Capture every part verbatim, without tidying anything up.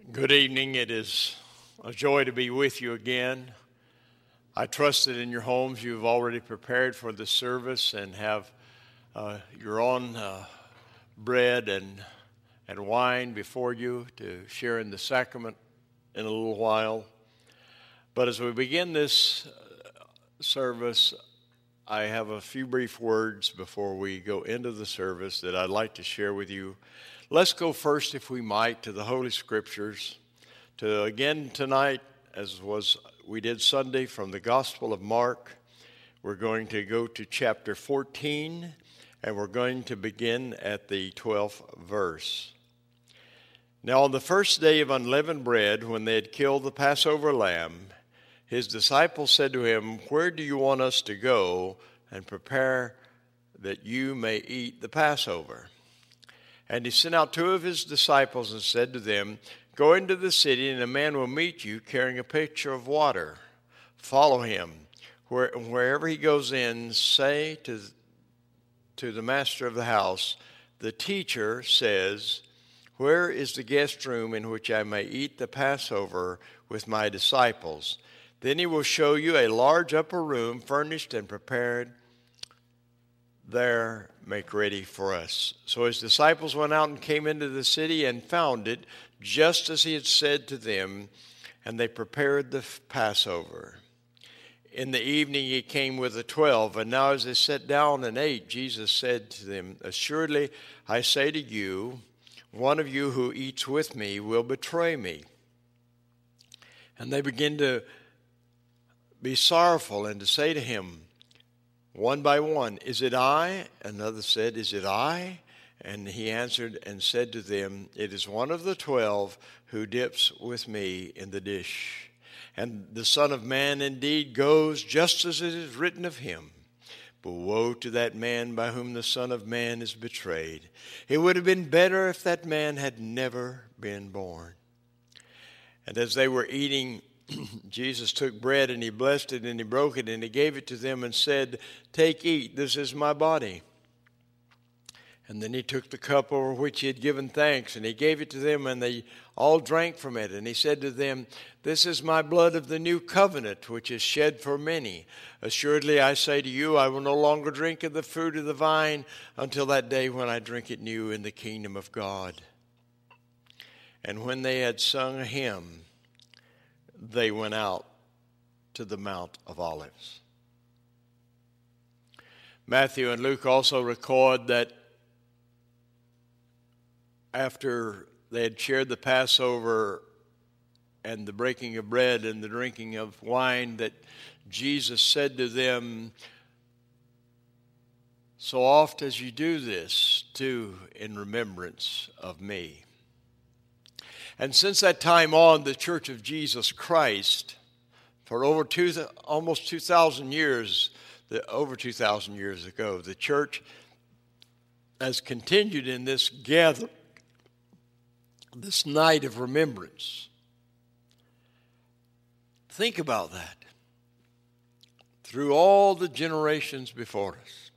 Good evening. It is a joy to be with you again. I trust that in your homes you've already prepared for the service and have uh, your own uh, bread and, and wine before you to share in the sacrament in a little while. But as we begin this service, I have a few brief words before we go into the service that I'd like to share with you. Let's go first, if we might, to the Holy Scriptures. To again tonight, as was we did Sunday, from the Gospel of Mark, we're going to go to chapter fourteen, and we're going to begin at the twelfth verse. Now on the first day of unleavened bread, when they had killed the Passover lamb, his disciples said to him, "Where do you want us to go and prepare that you may eat the Passover?" And he sent out two of his disciples and said to them, "Go into the city, and a man will meet you carrying a pitcher of water. Follow him. Where, wherever he goes in, say to, to the master of the house, 'The teacher says, where is the guest room in which I may eat the Passover with my disciples?' Then he will show you a large upper room, furnished and prepared. There make ready for us." So his disciples went out and came into the city and found it just as he had said to them, and they prepared the Passover. In the evening he came with the twelve, and now as they sat down and ate, Jesus said to them, "Assuredly I say to you, one of you who eats with me will betray me." And they began to be sorrowful and to say to him, one by one, "Is it I?" Another said, "Is it I?" And he answered and said to them, "It is one of the twelve who dips with me in the dish. And the Son of Man indeed goes just as it is written of him. But woe to that man by whom the Son of Man is betrayed. It would have been better if that man had never been born." And as they were eating, Jesus took bread, and he blessed it, and he broke it, and he gave it to them and said, "Take, eat, this is my body." And then he took the cup over which he had given thanks, and he gave it to them, and they all drank from it. And he said to them, "This is my blood of the new covenant, which is shed for many. Assuredly I say to you, I will no longer drink of the fruit of the vine until that day when I drink it new in the kingdom of God." And when they had sung a hymn, they went out to the Mount of Olives. Matthew and Luke also record that after they had shared the Passover and the breaking of bread and the drinking of wine, that Jesus said to them, "So oft as you do this, do in remembrance of me." And since that time on, the Church of Jesus Christ, for over two, almost two thousand years, the, over two thousand years ago, the church has continued in this gather, this night of remembrance. Think about that. Through all the generations before us.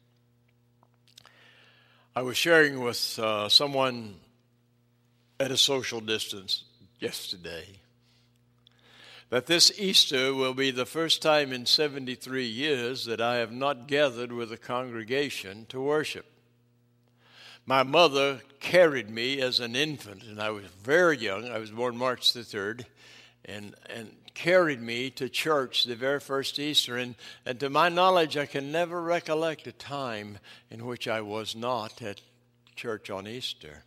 I was sharing with uh, someone at a social distance yesterday that this Easter will be the first time in seventy-three years that I have not gathered with a congregation to worship. My mother carried me as an infant, and I was very young. I was born March the third, and, and carried me to church the very first Easter. And, and to my knowledge, I can never recollect a time in which I was not at church on Easter.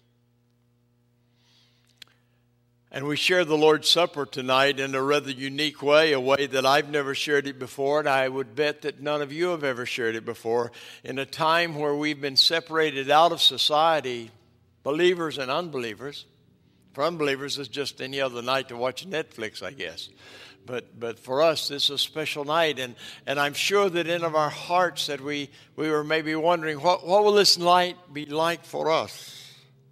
And we share the Lord's Supper tonight in a rather unique way, a way that I've never shared it before, and I would bet that none of you have ever shared it before, in a time where we've been separated out of society, believers and unbelievers. For unbelievers, it's just any other night to watch Netflix, I guess. But but for us, this is a special night, and, and I'm sure that in of our hearts that we, we were maybe wondering, what, what will this night be like for us?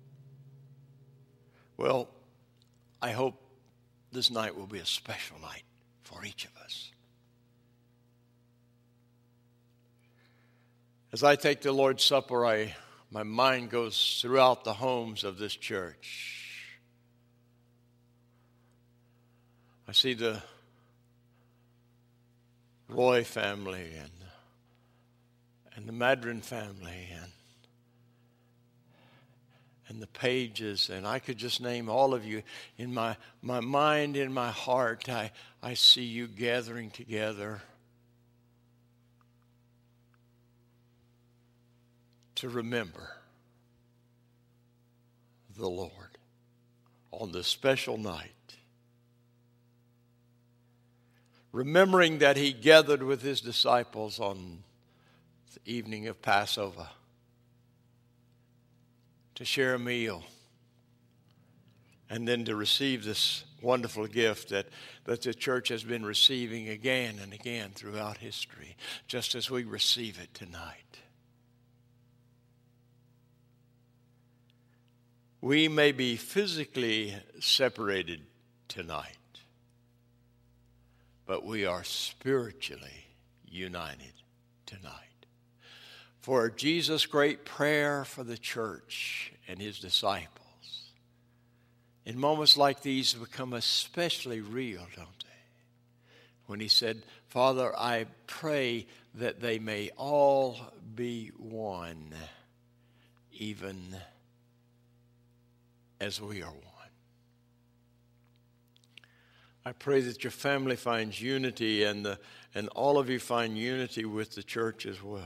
Well, I hope this night will be a special night for each of us. As I take the Lord's Supper, I, my mind goes throughout the homes of this church. I see the Roy family and, and the Madron family and, and the Pages, and I could just name all of you. In my, my mind, in my heart, I, I see you gathering together to remember the Lord on this special night. Remembering that he gathered with his disciples on the evening of Passover to share a meal and then to receive this wonderful gift that, that the church has been receiving again and again throughout history, just as we receive it tonight. We may be physically separated tonight, but we are spiritually united tonight. For Jesus' great prayer for the church and his disciples, in moments like these, become especially real, don't they? When he said, Father, I pray that they may all be one, even as we are one. I pray that your family finds unity and, the, and all of you find unity with the church as well.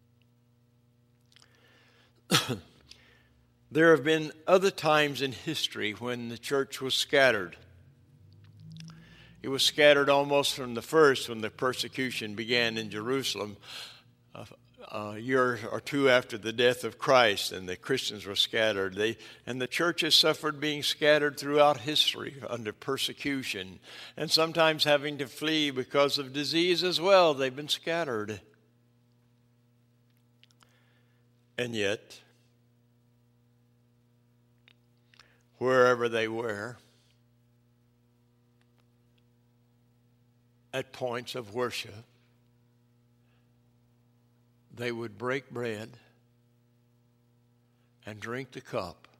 There have been other times in history when the church was scattered. It was scattered almost from the first when the persecution began in Jerusalem a, a year or two after the death of Christ, and the Christians were scattered. They, and the church has suffered being scattered throughout history under persecution, and sometimes having to flee because of disease as well. They've been scattered. And yet, wherever they were, at points of worship, they would break bread and drink the cup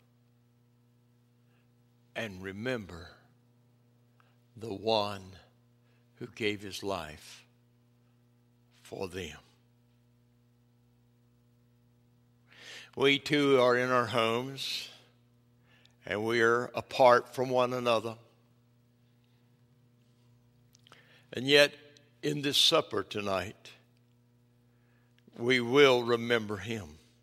and remember the one who gave his life for them. We too are in our homes, and we are apart from one another. And yet, in this supper tonight, we will remember him.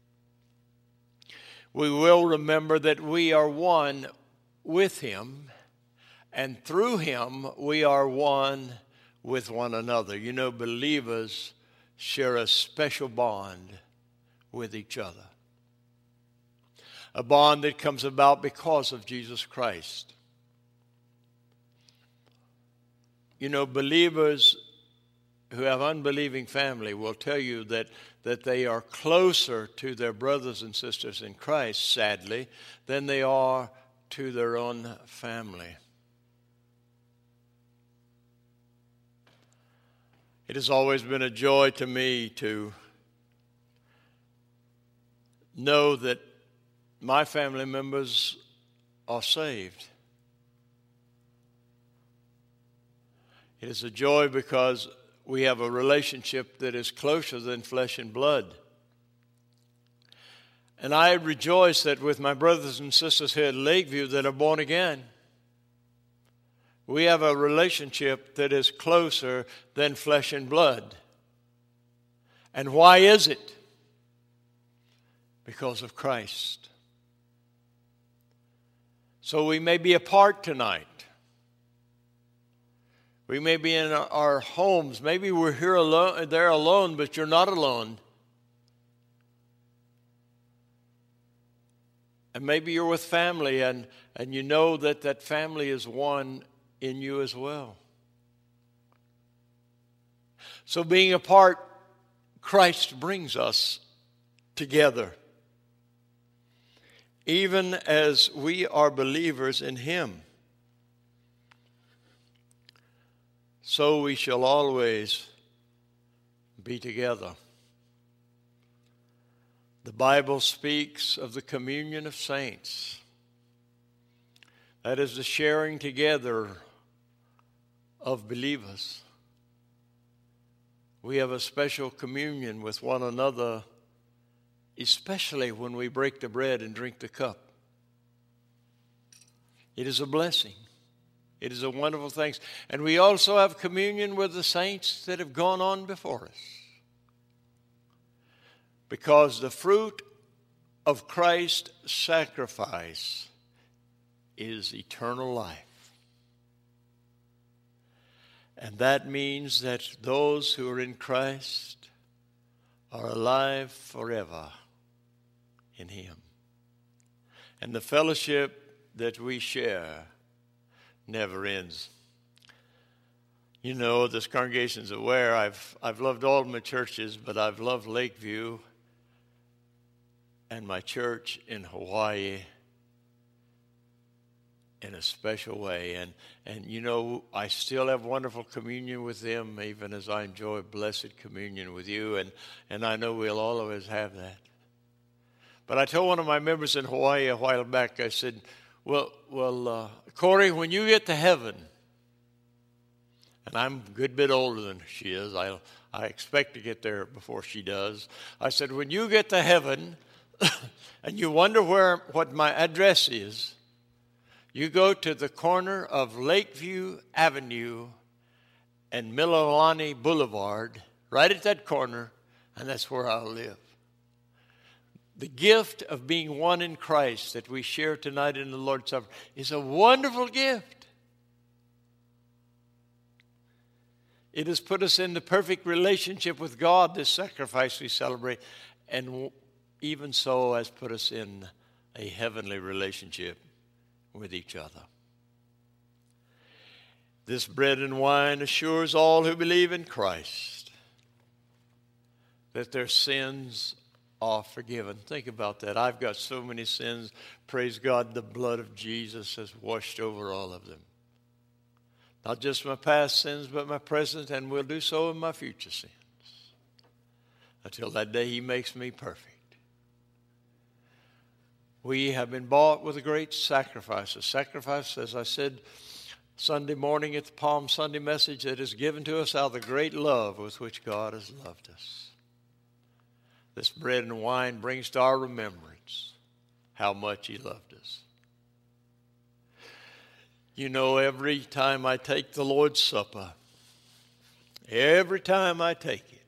We will remember that we are one with him, and through him we are one with one another. You know, believers share a special bond with each other. A bond that comes about because of Jesus Christ. You know, believers who have unbelieving family will tell you that, that they are closer to their brothers and sisters in Christ, sadly, than they are to their own family. It has always been a joy to me to know that my family members are saved. It is a joy because we have a relationship that is closer than flesh and blood. And I rejoice that with my brothers and sisters here at Lakeview that are born again, we have a relationship that is closer than flesh and blood. And why is it? Because of Christ. So we may be apart tonight. We may be in our homes. Maybe we're here alone, there alone, but you're not alone. And maybe you're with family, and, and you know that that family is one in you as well. So being apart, Christ brings us together. Even as we are believers in him, so we shall always be together. The Bible speaks of the communion of saints. That is the sharing together of believers. We have a special communion with one another, especially when we break the bread and drink the cup. It is a blessing. It is a wonderful thing. And we also have communion with the saints that have gone on before us. Because the fruit of Christ's sacrifice is eternal life. And that means that those who are in Christ are alive forever in Him. And the fellowship that we share never ends. You know, this congregation's aware I've I've loved all my churches, but I've loved Lakeview and my church in Hawaii in a special way. And, and you know, I still have wonderful communion with them, even as I enjoy blessed communion with you. And, and I know we'll always have that. But I told one of my members in Hawaii a while back, I said, well, well, uh, Corey, when you get to heaven, and I'm a good bit older than she is, I, I expect to get there before she does. I said, when you get to heaven and you wonder where what my address is, you go to the corner of Lakeview Avenue and Mililani Boulevard, right at that corner, and that's where I'll live. The gift of being one in Christ that we share tonight in the Lord's Supper is a wonderful gift. It has put us in the perfect relationship with God, this sacrifice we celebrate, and even so has put us in a heavenly relationship with each other. This bread and wine assures all who believe in Christ that their sins are forgiven. Think about that. I've got so many sins. Praise God, the blood of Jesus has washed over all of them. Not just my past sins, but my present, and will do so in my future sins. Until that day He makes me perfect. We have been bought with a great sacrifice. A sacrifice, as I said Sunday morning at the Palm Sunday message, that is given to us out of the great love with which God has loved us. This bread and wine brings to our remembrance how much He loved us. You know, every time I take the Lord's Supper, every time I take it,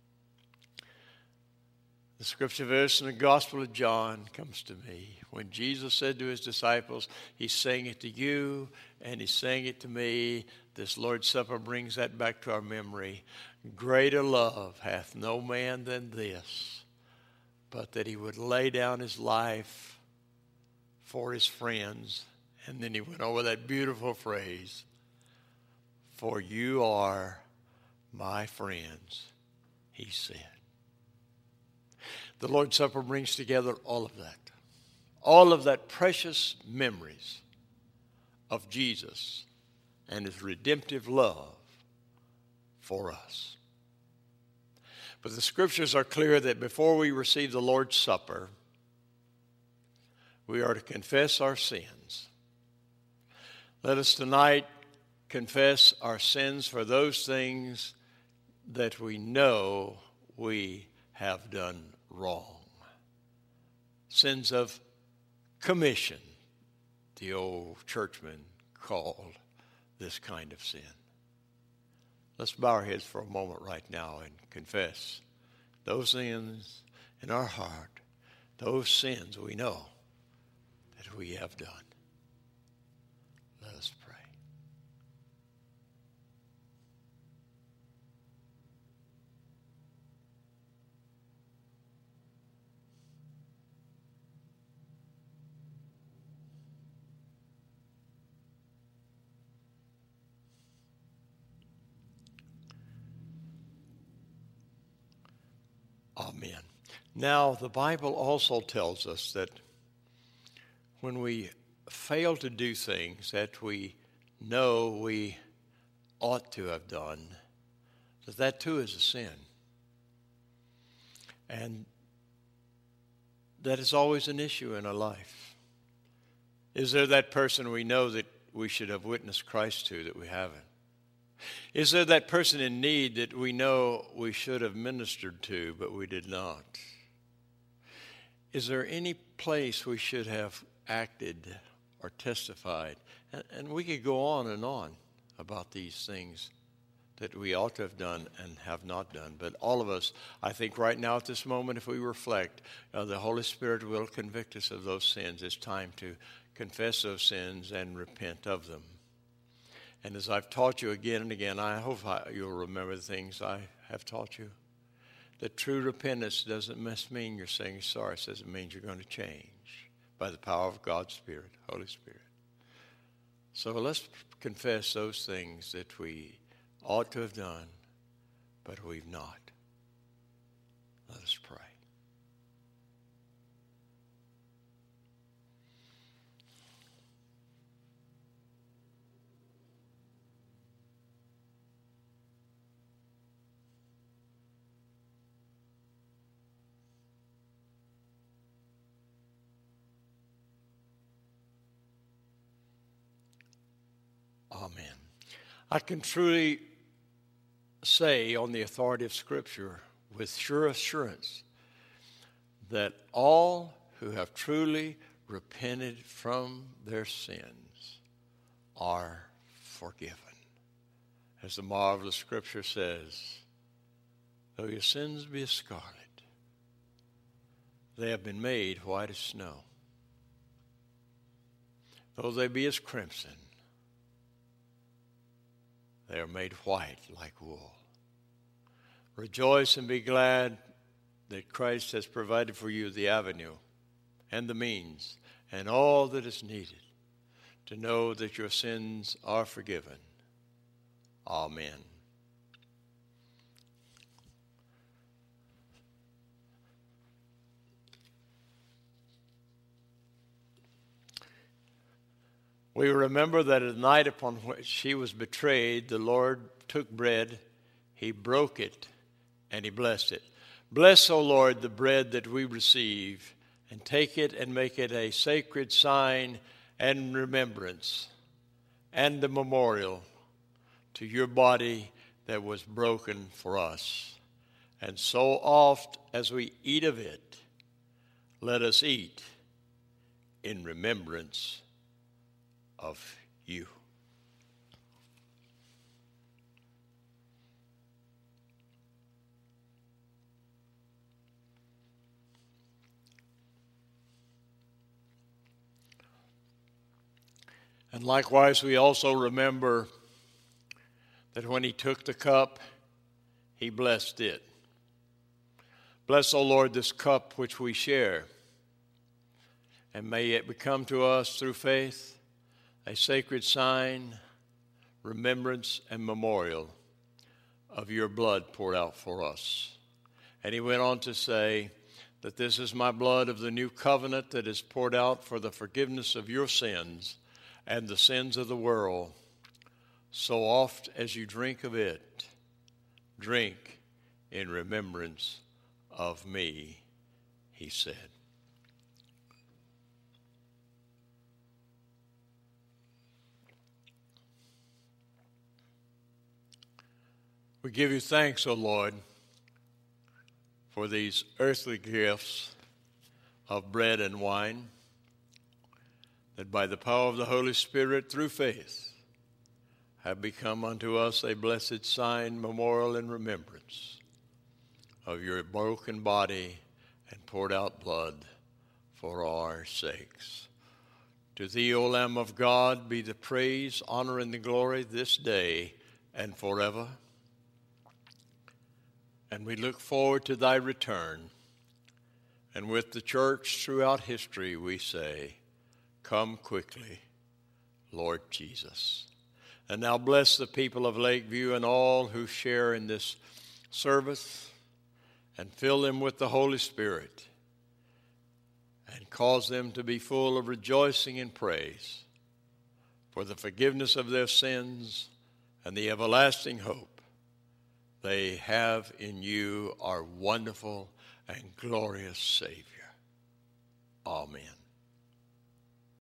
the scripture verse in the Gospel of John comes to me. When Jesus said to His disciples, He's saying it to you and He's saying it to me. This Lord's Supper brings that back to our memory. Greater love hath no man than this, but that He would lay down His life for His friends. And then He went over that beautiful phrase, for you are my friends, He said. The Lord's Supper brings together all of that. All of that precious memories of Jesus and His redemptive love for us. But the scriptures are clear that before we receive the Lord's Supper, we are to confess our sins. Let us tonight confess our sins for those things that we know we have done wrong. Sins of commission, the old churchmen called this kind of sin. Let's bow our heads for a moment right now and confess those sins in our heart, those sins we know that we have done. Let us pray. Amen. Now, the Bible also tells us that when we fail to do things that we know we ought to have done, that that too is a sin. And that is always an issue in our life. Is there that person we know that we should have witnessed Christ to that we haven't? Is there that person in need that we know we should have ministered to, but we did not? Is there any place we should have acted or testified? And, and we could go on and on about these things that we ought to have done and have not done. But all of us, I think right now at this moment, if we reflect, uh, the Holy Spirit will convict us of those sins. It's time to confess those sins and repent of them. And as I've taught you again and again, I hope I, you'll remember the things I have taught you. That true repentance doesn't mean you're saying sorry. It says it means you're going to change by the power of God's Spirit, Holy Spirit. So let's confess those things that we ought to have done, but we've not. Let us pray. Amen. I can truly say on the authority of Scripture with sure assurance that all who have truly repented from their sins are forgiven. As the marvelous Scripture says, though your sins be as scarlet, they have been made white as snow. Though they be as crimson, they are made white like wool. Rejoice and be glad that Christ has provided for you the avenue and the means and all that is needed to know that your sins are forgiven. Amen. We remember that at the night upon which he was betrayed, the Lord took bread, he broke it, and he blessed it. Bless, O Lord, the bread that we receive, and take it and make it a sacred sign and remembrance and a memorial to your body that was broken for us. And so oft as we eat of it, let us eat in remembrance of you. And likewise, we also remember that when he took the cup, he blessed it. Bless, O Lord, this cup which we share, and may it become to us through faith a sacred sign, remembrance, and memorial of your blood poured out for us. And he went on to say that this is my blood of the new covenant that is poured out for the forgiveness of your sins and the sins of the world. So oft as you drink of it, drink in remembrance of me, he said. We give you thanks, O Lord, for these earthly gifts of bread and wine, that by the power of the Holy Spirit through faith have become unto us a blessed sign, memorial, and remembrance of your broken body and poured out blood for our sakes. To thee, O Lamb of God, be the praise, honor, and the glory this day and forever. And we look forward to thy return. And with the church throughout history, we say, come quickly, Lord Jesus. And now bless the people of Lakeview and all who share in this service, and fill them with the Holy Spirit, and cause them to be full of rejoicing and praise for the forgiveness of their sins and the everlasting hope they have in you, our wonderful and glorious Savior. Amen.